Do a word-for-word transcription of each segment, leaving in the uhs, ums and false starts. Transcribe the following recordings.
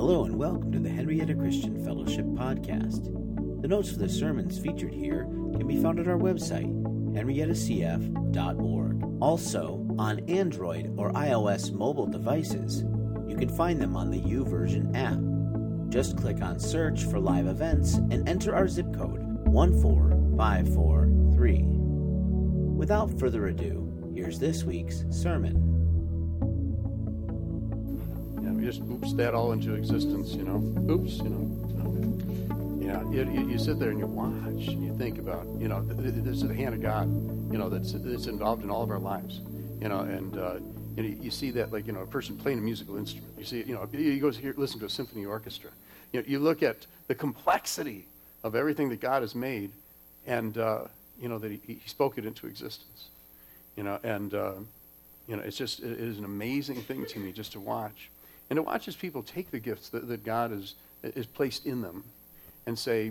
Hello and welcome to the Henrietta Christian Fellowship Podcast. The notes for the sermons featured here can be found at our website, henrietta c f dot org. Also, on Android or iOS mobile devices, you can find them on the YouVersion app. Just click on Search for Live Events and enter our zip code one four five four three. Without further ado, here's this week's sermon. You just oops that all into existence, you know. Oops, you know. You know, you, you, you sit there and you watch and you think about, you know, this is the hand of God, you know, that's, that's involved in all of our lives, you know, and uh, you, know, you see that, like, you know, a person playing a musical instrument. You see, you know, you go here, listen to a symphony orchestra. You know, you look at the complexity of everything that God has made, and uh, you know that he, he spoke it into existence, you know, and uh, you know, it's just it is an amazing thing to me just to watch. And to watch as people take the gifts that, that God has is placed in them and say,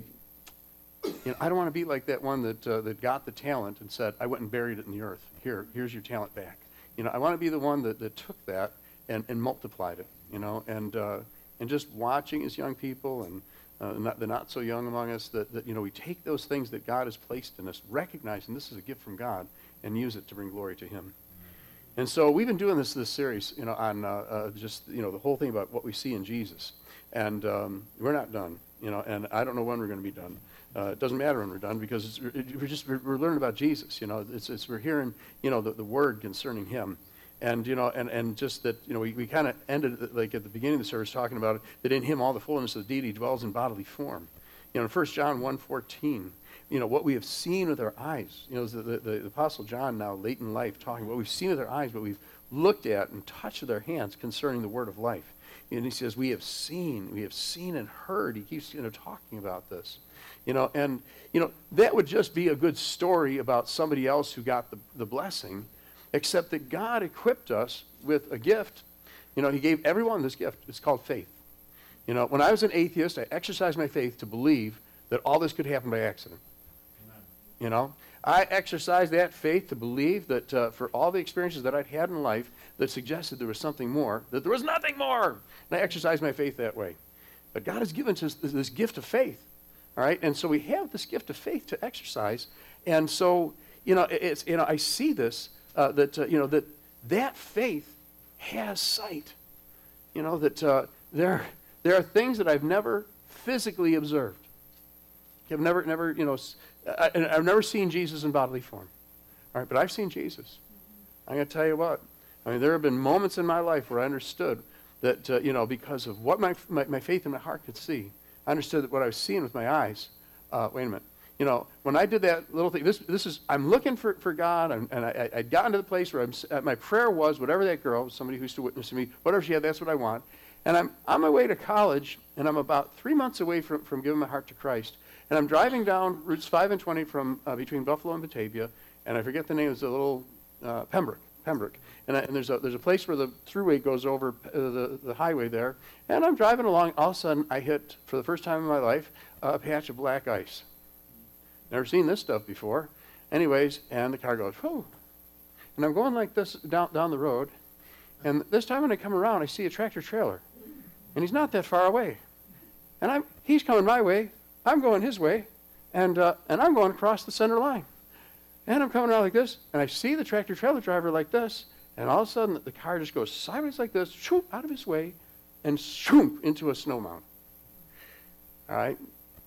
you know, I don't want to be like that one that uh, that got the talent and said, I went and buried it in the earth. Here, here's your talent back. You know, I want to be the one that, that took that and, and multiplied it, you know, and uh, and just watching as young people and uh, not, the not so young among us that, that, you know, we take those things that God has placed in us, recognizing this is a gift from God, and use it to bring glory to Him. And so we've been doing this this series, you know, on uh, uh, just, you know, the whole thing about what we see in Jesus. And um, we're not done, you know, and I don't know when we're going to be done. Uh, it doesn't matter when we're done because it's, it, we're just, we're, we're learning about Jesus, you know. It's, it's we're hearing, you know, the, the word concerning Him. And, you know, and, and just that, you know, we, we kind of ended, like, at the beginning of the service talking about it, that in Him all the fullness of the deity dwells in bodily form. You know, in First John one fourteen, you know, what we have seen with our eyes, you know, the, the, the Apostle John now, late in life, talking what we've seen with our eyes, what we've looked at and touched with our hands concerning the word of life. And he says, we have seen, we have seen and heard. He keeps, you know, talking about this. You know, and, you know, that would just be a good story about somebody else who got the, the blessing, except that God equipped us with a gift. You know, He gave everyone this gift. It's called faith. You know, when I was an atheist, I exercised my faith to believe that all this could happen by accident. Amen. You know, I exercised that faith to believe that uh, for all the experiences that I'd had in life that suggested there was something more, that there was nothing more. And I exercised my faith that way. But God has given us this, this gift of faith. All right, and so we have this gift of faith to exercise. And so, you know, it's, you know, I see this, uh, that, uh, you know, that that faith has sight. You know, that uh, there There are things that I've never physically observed. I've never, never, you know, I, I've never seen Jesus in bodily form. All right, but I've seen Jesus. I'm going to tell you what. I mean, there have been moments in my life where I understood that, uh, you know, because of what my, my my faith in my heart could see, I understood that what I was seeing with my eyes. Uh, wait a minute. You know, when I did that little thing, this this is, I'm looking for, for God, and, and I, I'd gotten to the place where I'm, uh, my prayer was, whatever that girl, somebody who used to witness to me, whatever she had, that's what I want. And I'm on my way to college, and I'm about three months away from, from giving my heart to Christ. And I'm driving down routes five and twenty from uh, between Buffalo and Batavia, and I forget the name. It's a little uh, Pembroke, Pembroke. And, I, and there's a there's a place where the thruway goes over uh, the the highway there. And I'm driving along. All of a sudden, I hit, for the first time in my life, uh, a patch of black ice. Never seen this stuff before. Anyways, and the car goes, whew. And I'm going like this down down the road. And this time when I come around, I see a tractor trailer. And he's not that far away. And I'm he's coming my way. I'm going his way. And uh, and I'm going across the center line. And I'm coming around like this. And I see the tractor trailer driver like this. And all of a sudden, the car just goes sideways like this, shoop, out of his way, and shoop, into a snow mountain. All right?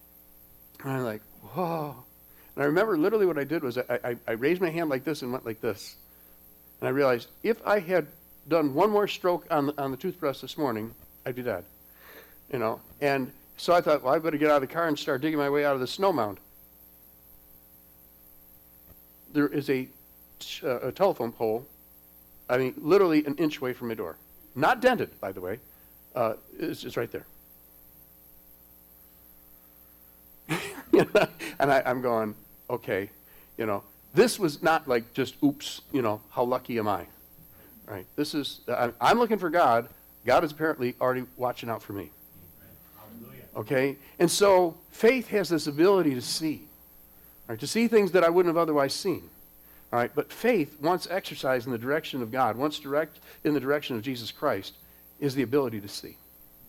And I'm like, whoa. And I remember literally what I did was I, I, I raised my hand like this and went like this. And I realized if I had done one more stroke on the, on the toothbrush this morning, I'd be dead. You know? And so I thought, well, I better get out of the car and start digging my way out of the snow mound. There is a, uh, a telephone pole, I mean, literally an inch away from my door. Not dented, by the way. Uh, it's just right there. You know? And I, I'm going, okay, you know, this was not like just, oops, you know, how lucky am I? Right? This is, I, I'm looking for God. God is apparently already watching out for me. Okay? And so faith has this ability to see. Right? To see things that I wouldn't have otherwise seen. All right? But faith, once exercised in the direction of God, once direct in the direction of Jesus Christ, is the ability to see.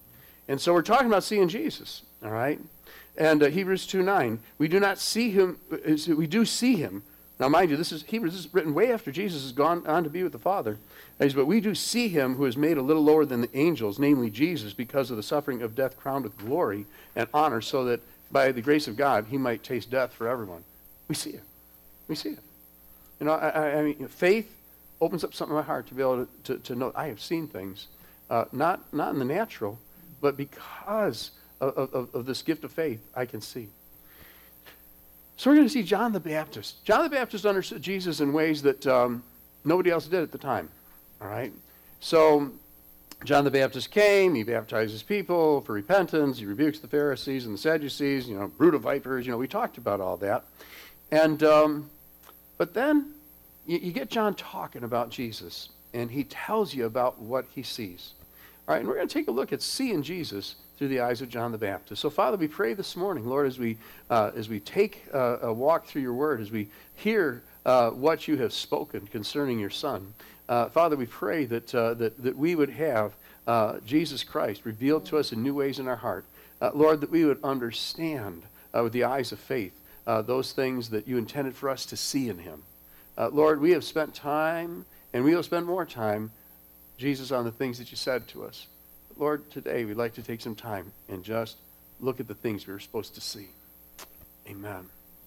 And so we're talking about seeing Jesus, all right? And uh, Hebrews two nine, we do not see him, we do see him. Now, mind you, this is Hebrews this is written way after Jesus has gone on to be with the Father. And but we do see him who is made a little lower than the angels, namely Jesus, because of the suffering of death crowned with glory and honor, so that by the grace of God he might taste death for everyone. We see it. We see it. You know, I, I, I mean, faith opens up something in my heart to be able to, to, to know I have seen things, uh, not not in the natural, but because of, of, of this gift of faith, I can see. So we're going to see John the Baptist. John the Baptist understood Jesus in ways that um, nobody else did at the time. All right? So John the Baptist came, he baptizes people for repentance, he rebukes the Pharisees and the Sadducees, you know, brood of vipers, you know, we talked about all that. And, um, but then you, you get John talking about Jesus, and he tells you about what he sees. All right, and we're going to take a look at seeing Jesus through the eyes of John the Baptist. So, Father, we pray this morning, Lord, as we uh, as we take uh, a walk through your word, as we hear uh, what you have spoken concerning your Son, uh, Father, we pray that uh, that that we would have uh, Jesus Christ revealed to us in new ways in our heart, uh, Lord, that we would understand uh, with the eyes of faith uh, those things that you intended for us to see in Him. Uh, Lord, we have spent time, and we will spend more time, Jesus, on the things that you said to us. Lord, today we'd like to take some time and just look at the things we were supposed to see. Amen.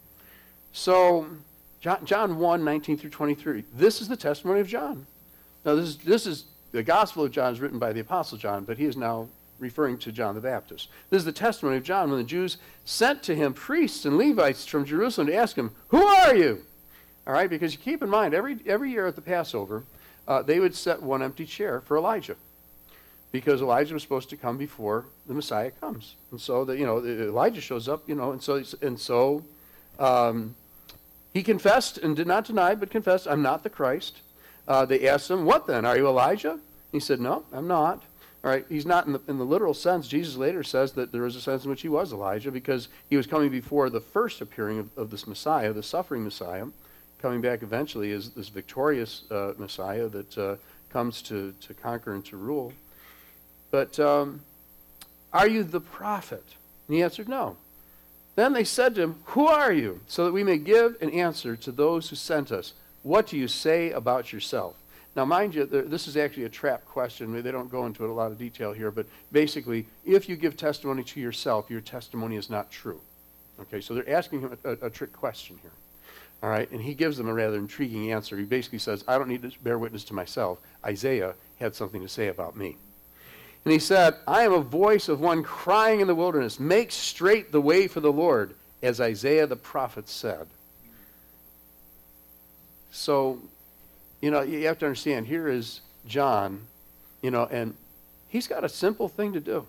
So, John, John one, nineteen through twenty-three. This is the testimony of John. Now, this is, this is the Gospel of John is written by the Apostle John, but he is now referring to John the Baptist. This is the testimony of John when the Jews sent to him priests and Levites from Jerusalem to ask him, "Who are you?" All right, because you keep in mind, every, every year at the Passover, uh, they would set one empty chair for Elijah, because Elijah was supposed to come before the Messiah comes. And so, the, you know, Elijah shows up, you know, and so, and so um, he confessed and did not deny, but confessed, "I'm not the Christ." Uh, they asked him, "What then? Are you Elijah?" He said, "No, I'm not." All right, he's not in the, in the literal sense. Jesus later says that there was a sense in which he was Elijah, because he was coming before the first appearing of, of this Messiah, the suffering Messiah, coming back eventually as this victorious uh, Messiah that uh, comes to, to conquer and to rule. But um, are you the prophet? And he answered, "No." Then they said to him, "Who are you? So that we may give an answer to those who sent us. What do you say about yourself?" Now, mind you, this is actually a trap question. They don't go into it a lot of detail here, but basically, if you give testimony to yourself, your testimony is not true. Okay, so they're asking him a, a, a trick question here. All right, and he gives them a rather intriguing answer. He basically says, "I don't need to bear witness to myself. Isaiah had something to say about me." And he said, "I am a voice of one crying in the wilderness, 'Make straight the way for the Lord,' as Isaiah the prophet said." So, you know, you have to understand, here is John, you know, and he's got a simple thing to do.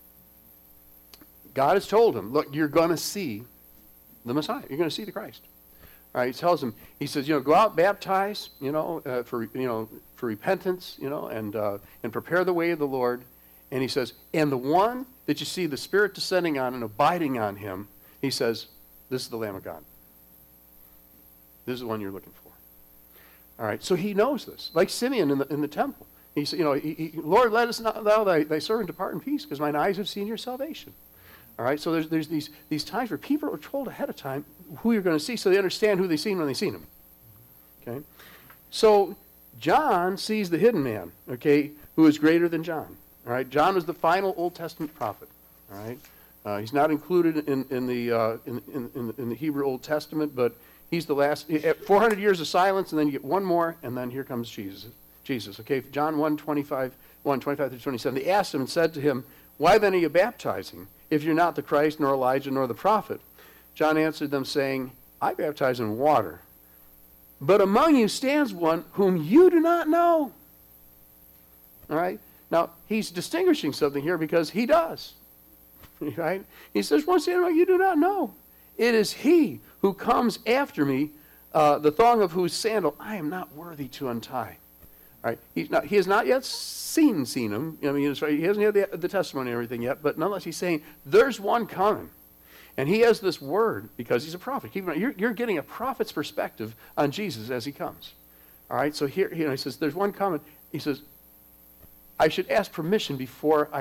God has told him, "Look, you're going to see the Messiah. You're going to see the Christ." All right, he tells him, he says, you know, go out, baptize, you know, uh, for you know, for repentance, you know, and uh, and prepare the way of the Lord. And he says, and the one that you see the Spirit descending on and abiding on him, he says, this is the Lamb of God. This is the one you're looking for. All right, so he knows this, like Simeon in the in the temple. He said, you know, he, he, "Lord, let us not allow thy, thy servant depart in peace, because mine eyes have seen your salvation." All right, so there's there's these these times where people are told ahead of time who you're going to see, so they understand who they've seen when they've seen him. Okay, so John sees the hidden man, okay, who is greater than John. All right, John was the final Old Testament prophet. All right, uh, he's not included in in the uh, in, in in in the Hebrew Old Testament, but he's the last. four hundred years of silence, and then you get one more, and then here comes Jesus. Jesus, okay, John one twenty-five, one twenty-five through twenty-seven. They asked him and said to him, "Why then are you baptizing, if you're not the Christ, nor Elijah, nor the prophet?" John answered them, saying, "I baptize in water, but among you stands one whom you do not know." All right? Now, he's distinguishing something here because he does. Right? He says, "One standing among you do not know. It is he who comes after me, uh, the thong of whose sandal I am not worthy to untie." All right? He's not, he has not yet seen, seen him. I mean, he hasn't had the, the testimony and everything yet, but nonetheless he's saying, there's one coming. And he has this word because he's a prophet. Keep in mind, you're, you're getting a prophet's perspective on Jesus as he comes. All right, so here you know, he says, there's one coming. He says, I should ask permission before I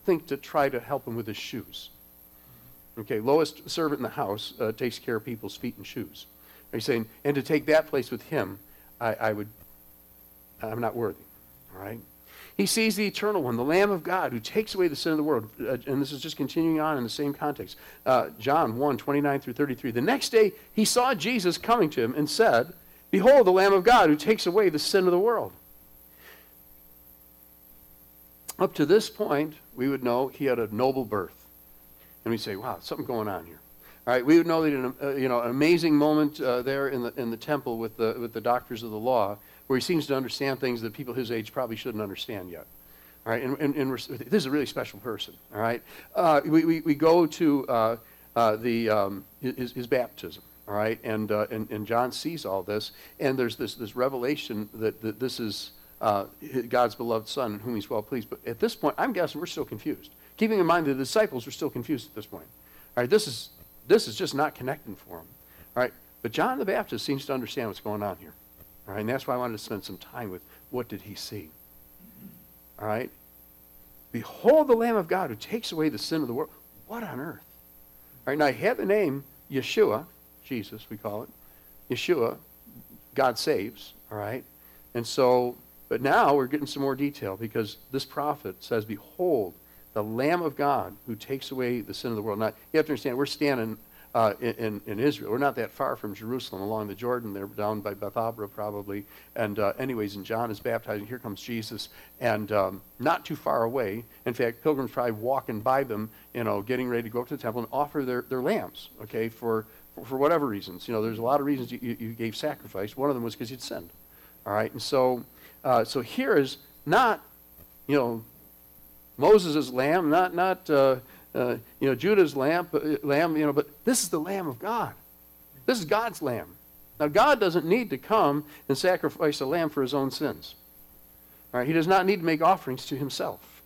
think to try to help him with his shoes. Okay, lowest servant in the house uh, takes care of people's feet and shoes. He's saying, and to take that place with him, I, I would, I'm not worthy. All right? He sees the Eternal One, the Lamb of God, who takes away the sin of the world. Uh, and this is just continuing on in the same context. Uh, John one, twenty-nine through thirty-three. The next day, he saw Jesus coming to him and said, behold, the Lamb of God, who takes away the sin of the world. Up to this point, we would know he had a noble birth. And we say, wow, something going on here. All right, we would know that in a, uh, you know, an amazing moment uh, there in the in the temple with the with the doctors of the law, where he seems to understand things that people his age probably shouldn't understand yet. All right, and, and, and we're, this is a really special person. All right, uh, we, we we go to uh, uh, the um, his, his baptism. All right, and, uh, and and John sees all this, and there's this this revelation that, that this is uh, God's beloved Son, in whom He's well pleased. But at this point, I'm guessing we're still confused. Keeping in mind that the disciples were still confused at this point. All right, this is this is just not connecting for them. All right, but John the Baptist seems to understand what's going on here. All right, and that's why I wanted to spend some time with what did he see. All right, behold the Lamb of God who takes away the sin of the world. What on earth? All right, now I have the name Yeshua, Jesus we call it, Yeshua, God saves. All right, and so, but now we're getting some more detail because this prophet says, behold, the Lamb of God who takes away the sin of the world. Now, you have to understand, we're standing uh, in, in Israel. We're not that far from Jerusalem, along the Jordan. They're down by Bethabara probably. And uh, anyways, and John is baptizing. Here comes Jesus. And um, not too far away. In fact, pilgrims probably walking by them, you know, getting ready to go up to the temple and offer their, their lambs, okay, for, for, for whatever reasons. You know, there's a lot of reasons you, you, you gave sacrifice. One of them was because you'd sinned. All right? And so, uh, so here is not, you know, Moses' lamb, not not uh, uh, you know Judah's lamb, uh, lamb, you know, but this is the Lamb of God. This is God's lamb. Now God doesn't need to come and sacrifice a lamb for his own sins. All right, he does not need to make offerings to himself.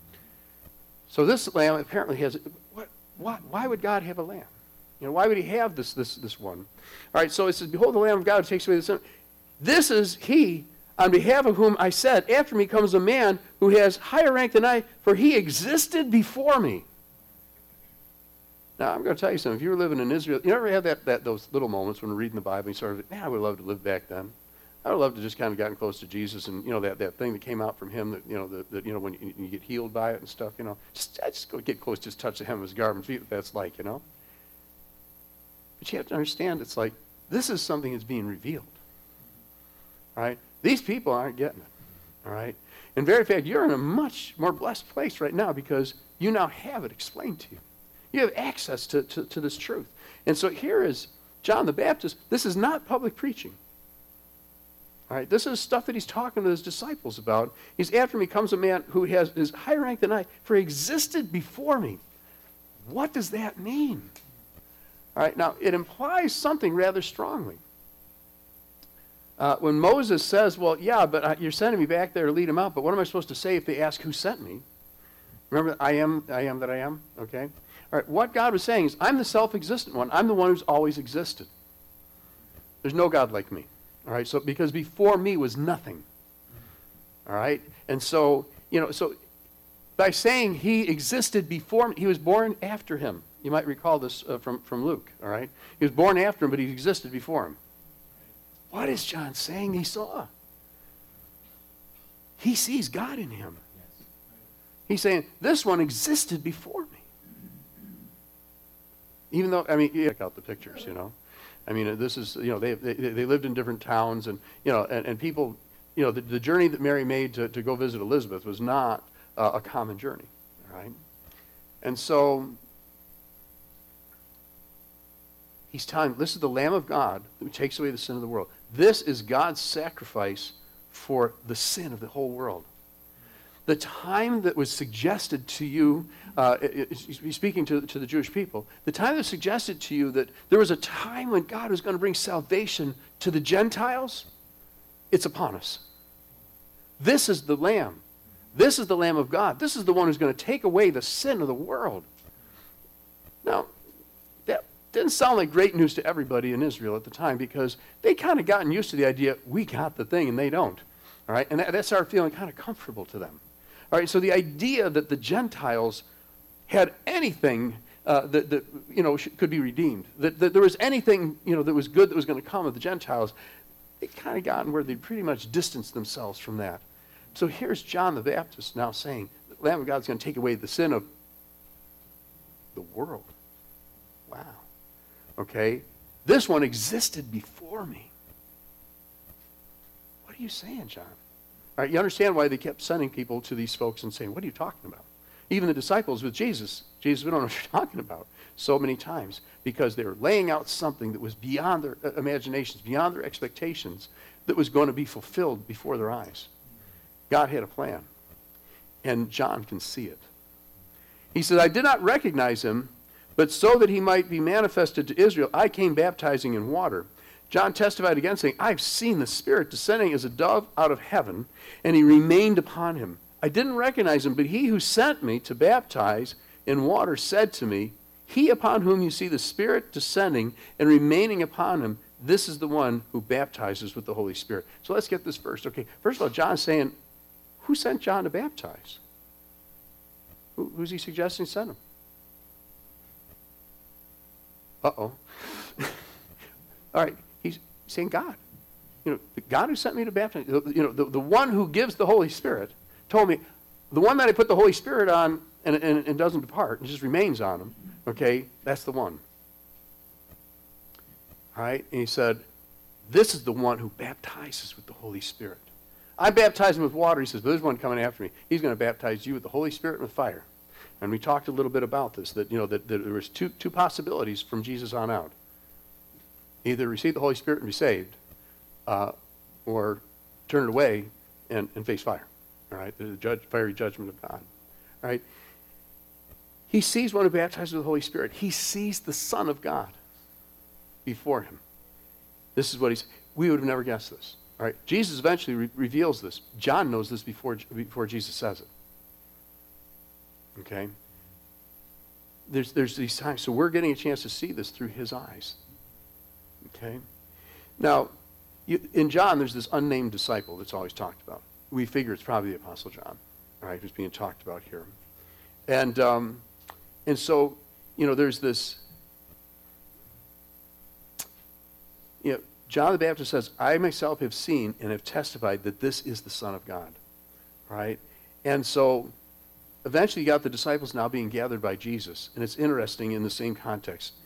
So this lamb apparently has. What? What? Why would God have a lamb? You know, why would he have this this this one? All right, so it says, "Behold, the Lamb of God who takes away the sin." This is he. On behalf of whom I said, after me comes a man who has higher rank than I, for he existed before me. Now, I'm going to tell you something. If you were living in Israel, you ever have that, that those little moments when we're reading the Bible, and you sort of, man, I would love to live back then. I would love to just kind of gotten close to Jesus, and, you know, that, that thing that came out from him, that, you know, that, that you know, when you, you get healed by it and stuff, you know, just, I just go get close, just touch the hem of his garment, see what that's like, you know. But you have to understand, it's like, this is something that's being revealed. All right? These people aren't getting it, all right? In very fact, you're in a much more blessed place right now because you now have it explained to you. You have access to, to, to this truth. And so here is John the Baptist. This is not public preaching, all right? This is stuff that he's talking to his disciples about. He's, after me comes a man who has is higher rank than I, for he existed before me. What does that mean? All right, now, it implies something rather strongly. Uh, when Moses says, well, yeah, but uh, you're sending me back there to lead them out, but what am I supposed to say if they ask who sent me? Remember, I am, I am that I am, okay? All right, what God was saying is, I'm the self-existent one. I'm the one who's always existed. There's no God like me, all right? So, because before me was nothing, all right? And so, you know, so by saying he existed before me, he was born after him. You might recall this uh, from, from Luke, all right? He was born after him, but he existed before him. What is John saying he saw? He sees God in him. He's saying, this one existed before me. Even though, I mean, you check out the pictures, you know. I mean, this is, you know, they they, they lived in different towns, and, you know, and, and people, you know, the, the journey that Mary made to, to go visit Elizabeth was not uh, a common journey, right? And so, he's telling, this is the Lamb of God who takes away the sin of the world. This is God's sacrifice for the sin of the whole world. The time that was suggested to you, uh, he's speaking to, to the Jewish people, the time that was suggested to you that there was a time when God was going to bring salvation to the Gentiles, it's upon us. This is the Lamb. This is the Lamb of God. This is the one who's going to take away the sin of the world. Now, that didn't sound like great news to everybody in Israel at the time because they kind of gotten used to the idea, we got the thing and they don't. All right, and that, that started feeling kind of comfortable to them. All All right, so the idea that the Gentiles had anything uh, that, that, you know, sh- could be redeemed, that, that there was anything, you know, that was good that was going to come of the Gentiles, it kind of gotten where they pretty much distanced themselves from that. So here's John the Baptist now saying, the Lamb of God is going to take away the sin of the world. Wow. Okay? This one existed before me. What are you saying, John? All right, you understand why they kept sending people to these folks and saying, what are you talking about? Even the disciples with Jesus, Jesus, we don't know what you're talking about, so many times, because they were laying out something that was beyond their uh, imaginations, beyond their expectations, that was going to be fulfilled before their eyes. God had a plan, and John can see it. He said, I did not recognize him, but so that he might be manifested to Israel, I came baptizing in water. John testified again, saying, I've seen the Spirit descending as a dove out of heaven, and he remained upon him. I didn't recognize him, but he who sent me to baptize in water said to me, he upon whom you see the Spirit descending and remaining upon him, this is the one who baptizes with the Holy Spirit. So let's get this first. Okay, first of all, John's saying, who sent John to baptize? Who, who's he suggesting sent him? Uh-oh. All right, he's saying God. You know, the God who sent me to baptize, you know, the, the one who gives the Holy Spirit told me, the one that I put the Holy Spirit on and, and, and doesn't depart and just remains on him, okay, that's the one. All right, and he said, this is the one who baptizes with the Holy Spirit. I baptize him with water. He says, but there's one coming after me. He's going to baptize you with the Holy Spirit and with fire. And we talked a little bit about this, that, you know, that, that there was two, two possibilities from Jesus on out. Either receive the Holy Spirit and be saved, uh, or turn it away and, and face fire. All right, the judge, fiery judgment of God. All right. He sees one who baptizes with the Holy Spirit. He sees the Son of God before him. This is what he's, we would have never guessed this. All right, Jesus eventually re- reveals this. John knows this before, before Jesus says it. Okay? There's, there's these times, so we're getting a chance to see this through his eyes. Okay? Now, you, in John, there's this unnamed disciple that's always talked about. We figure it's probably the Apostle John, all right, who's being talked about here. And, um, and so, you know, there's this, you know, John the Baptist says, I myself have seen and have testified that this is the Son of God, right? And so eventually you got the disciples now being gathered by Jesus, and it's interesting in the same context.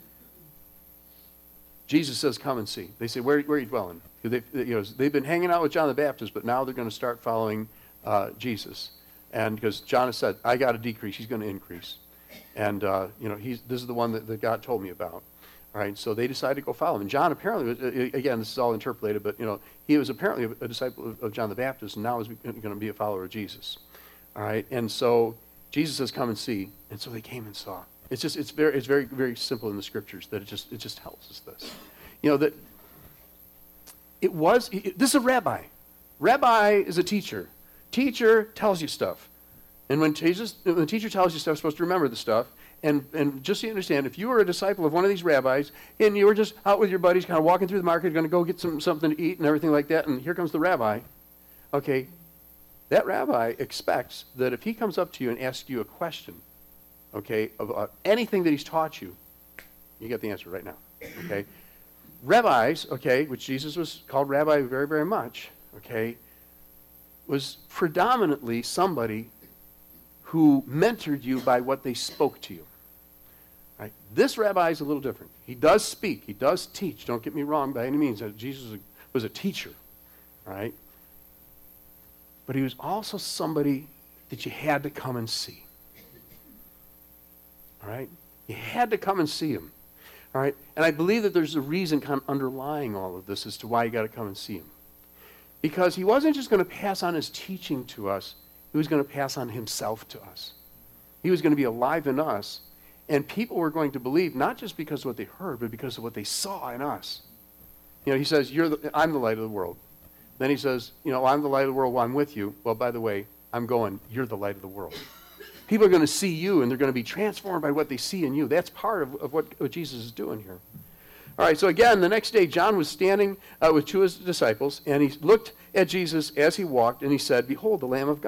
Jesus says, come and see. They say, where, where are you dwelling? They, you know, they've been hanging out with John the Baptist, but now they're going to start following uh, Jesus. And because John has said, I got to decrease, he's going to increase. And, uh, you know, he's, this is the one that, that God told me about. All right, so they decided to go follow him. And John apparently, was, again, this is all interpolated, but, you know, he was apparently a, a disciple of, of John the Baptist, and now is going to be a follower of Jesus. All right, and so Jesus says, come and see. And so they came and saw. It's just, it's very, it's very, very simple in the scriptures that it just, it just tells us this. You know, that it was, it, this is a rabbi. Rabbi is a teacher. Teacher tells you stuff. And when Jesus, when the teacher tells you stuff, you're supposed to remember the stuff. And and just so you understand, if you were a disciple of one of these rabbis, and you were just out with your buddies, kind of walking through the market, going to go get some something to eat and everything like that, and here comes the rabbi, okay, that rabbi expects that if he comes up to you and asks you a question, okay, about anything that he's taught you, you get the answer right now, okay? Rabbis, okay, which Jesus was called rabbi very, very much, okay, was predominantly somebody who mentored you by what they spoke to you. Right? This rabbi is a little different. He does speak. He does teach. Don't get me wrong by any means. Jesus was a teacher. Right? But he was also somebody that you had to come and see. All right? You had to come and see him. All right? And I believe that there's a reason kind of underlying all of this as to why you got to come and see him. Because he wasn't just going to pass on his teaching to us. He was going to pass on himself to us. He was going to be alive in us. And people were going to believe, not just because of what they heard, but because of what they saw in us. You know, he says, You're the, I'm the light of the world. Then he says, you know, I'm the light of the world while I'm with you. Well, by the way, I'm going, you're the light of the world. People are going to see you, and they're going to be transformed by what they see in you. That's part of, of what, what Jesus is doing here. All right, so again, the next day, John was standing uh, with two of his disciples, and he looked at Jesus as he walked, and he said, Behold, the Lamb of God.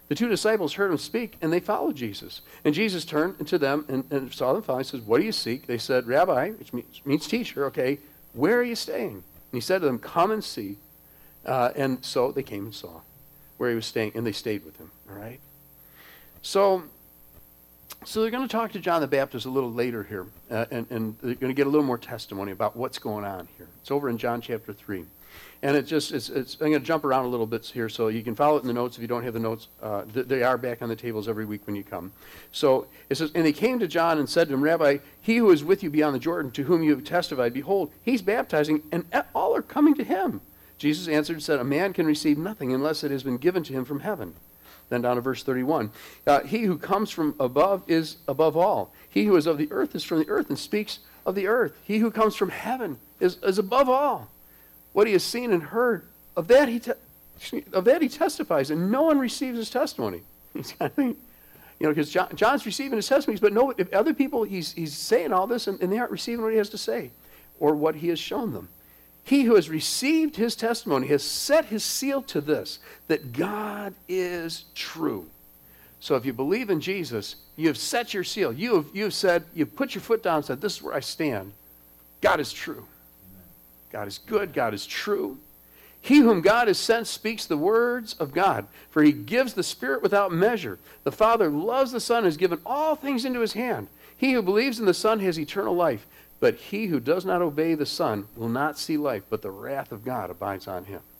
The two disciples heard him speak, and they followed Jesus. And Jesus turned to them and, and saw them following. He says, what do you seek? They said, Rabbi, which means, means teacher, okay, where are you staying? And he said to them, come and see. Uh, and so they came and saw where he was staying, and they stayed with him, all right? So, so they're going to talk to John the Baptist a little later here, uh, and, and they're going to get a little more testimony about what's going on here. It's over in John chapter three. And it just, it's, it's, I'm going to jump around a little bit here so you can follow it in the notes if you don't have the notes. Uh, they are back on the tables every week when you come. So it says, and they came to John and said to him, Rabbi, he who is with you beyond the Jordan, to whom you have testified, behold, he's baptizing, and all are coming to him. Jesus answered and said, a man can receive nothing unless it has been given to him from heaven. Then down to verse thirty-one. Uh, he who comes from above is above all. He who is of the earth is from the earth and speaks of the earth. He who comes from heaven is, is above all. What he has seen and heard, of that he te- of that he testifies, and no one receives his testimony. He's kind of thinking, you know, because John, John's receiving his testimonies, but no, if other people, he's he's saying all this, and, and they aren't receiving what he has to say, or what he has shown them. He who has received his testimony has set his seal to this, that God is true. So if you believe in Jesus, you have set your seal. You have you have said, you've put your foot down and said, this is where I stand. God is true. God is good. God is true. He whom God has sent speaks the words of God, for he gives the Spirit without measure. The Father loves the Son and has given all things into his hand. He who believes in the Son has eternal life, but he who does not obey the Son will not see life, but the wrath of God abides on him.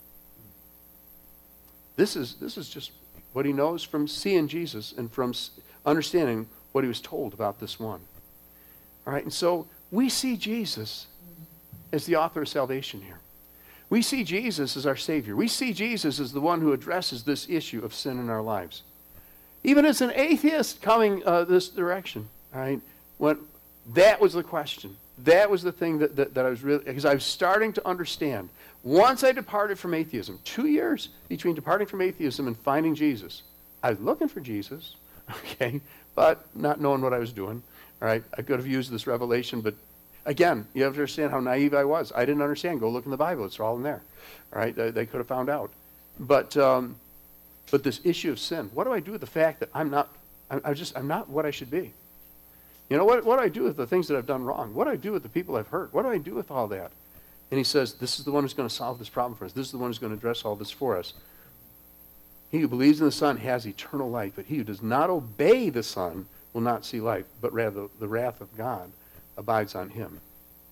This is, this is just what he knows from seeing Jesus and from understanding what he was told about this one. All right, and so we see Jesus as the author of salvation here. We see Jesus as our Savior. We see Jesus as the one who addresses this issue of sin in our lives. Even as an atheist coming uh, this direction, all right, when that was the question. That was the thing that, that, that I was really, because I was starting to understand. Once I departed from atheism, two years between departing from atheism and finding Jesus, I was looking for Jesus, okay, but not knowing what I was doing. All right, I could have used this revelation, but again, you have to understand how naive I was. I didn't understand. Go look in the Bible. It's all in there. All right? They, they could have found out. But um, but this issue of sin, what do I do with the fact that I'm not, I'm, I'm just, I'm not what I should be? You know, what, what do I do with the things that I've done wrong? What do I do with the people I've hurt? What do I do with all that? And he says, this is the one who's going to solve this problem for us. This is the one who's going to address all this for us. He who believes in the Son has eternal life, but he who does not obey the Son will not see life, but rather the wrath of God abides on him.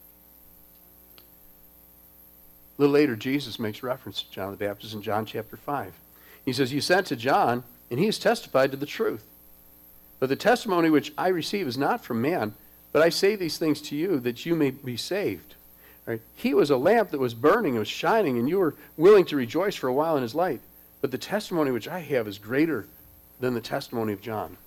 A little later, Jesus makes reference to John the Baptist in John chapter five. He says, you sent to John, and he has testified to the truth. But the testimony which I receive is not from man, but I say these things to you that you may be saved. Right? He was a lamp that was burning and was shining, and you were willing to rejoice for a while in his light. But the testimony which I have is greater than the testimony of John.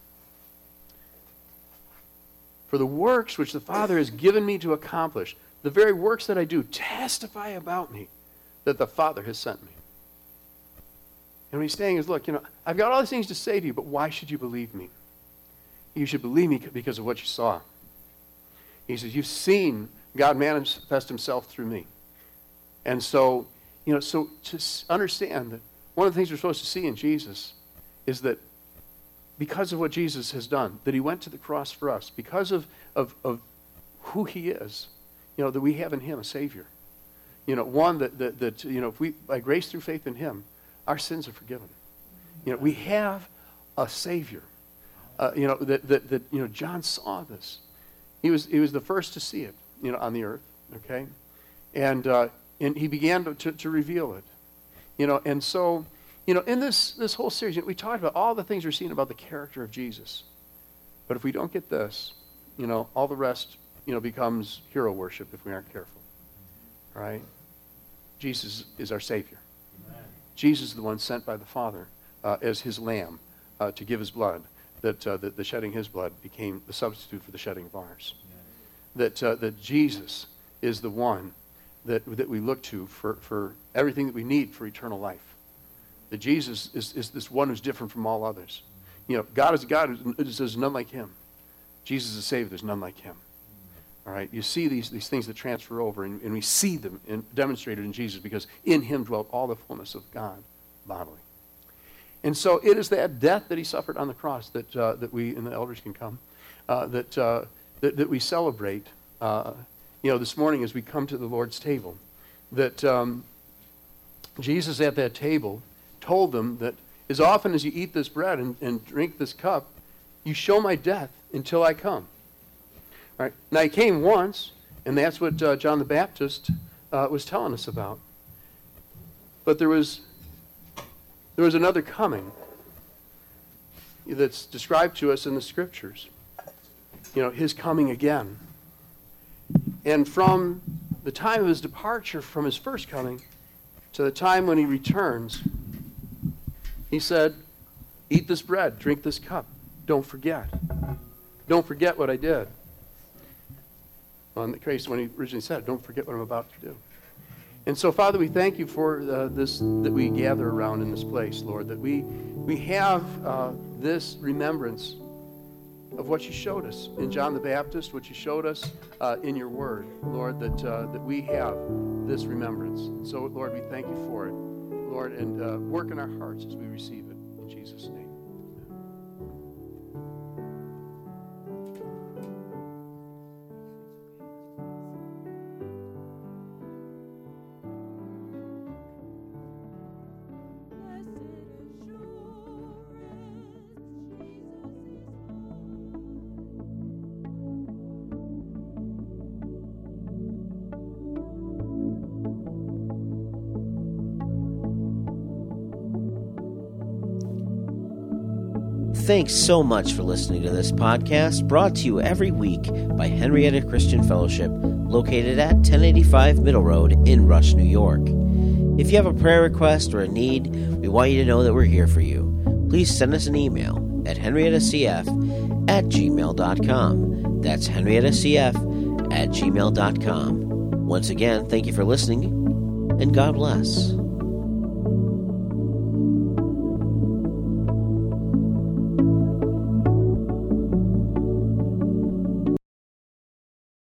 For the works which the Father has given me to accomplish, the very works that I do, testify about me that the Father has sent me. And what he's saying is, look, you know, I've got all these things to say to you, but why should you believe me? You should believe me because of what you saw. He says, you've seen God manifest himself through me. And so, you know, so to understand that one of the things we're supposed to see in Jesus is that because of what Jesus has done, that he went to the cross for us, because of, of, of who he is, you know, that we have in him a Savior. You know, one that, that, that, you know, if we, by grace through faith in him, our sins are forgiven. You know, we have a Savior. Uh, you know, that, that, that, you know, John saw this. He was, he was the first to see it, you know, on the earth, okay? And, uh, and he began to, to, to reveal it. You know, and so, you know, in this, this whole series, we talked about all the things we're seeing about the character of Jesus. But if we don't get this, you know, all the rest, you know, becomes hero worship if we aren't careful. All right? Jesus is our Savior. Amen. Jesus is the one sent by the Father uh, as his lamb uh, to give his blood, that, uh, that the shedding his blood became the substitute for the shedding of ours. Yes. That, uh, that Jesus is the one that, that we look to for, for everything that we need for eternal life. That Jesus is, is this one who's different from all others. You know, God is God, there's none like him. Jesus is a Savior, there's none like him. All right, you see these, these things that transfer over, and, and we see them in, demonstrated in Jesus, because in him dwelt all the fullness of God bodily. And so it is that death that he suffered on the cross that uh, that we and the elders can come, uh, that, uh, that that we celebrate. Uh, you know, this morning as we come to the Lord's table, that um, Jesus at that table told them that as often as you eat this bread and, and drink this cup, you show my death until I come. All right. Now he came once, and that's what uh, John the Baptist uh, was telling us about. But there was. There was another coming that's described to us in the Scriptures. You know, his coming again. And from the time of his departure from his first coming to the time when he returns, he said, eat this bread, drink this cup. Don't forget. Don't forget what I did. On the case when he originally said, don't forget what I'm about to do. And so, Father, we thank you for uh, this, that we gather around in this place, Lord, that we we have uh, this remembrance of what you showed us in John the Baptist, what you showed us uh, in your word, Lord, that uh, that we have this remembrance. So, Lord, we thank you for it, Lord, and uh, work in our hearts as we receive it. In Jesus' name. Thanks so much for listening to this podcast, brought to you every week by Henrietta Christian Fellowship, located at ten eighty-five Middle Road in Rush, New York. If you have a prayer request or a need, we want you to know that we're here for you. Please send us an email at henriettacf at gmail dot com. That's henriettacf at gmail dot com. Once again, thank you for listening, and God bless.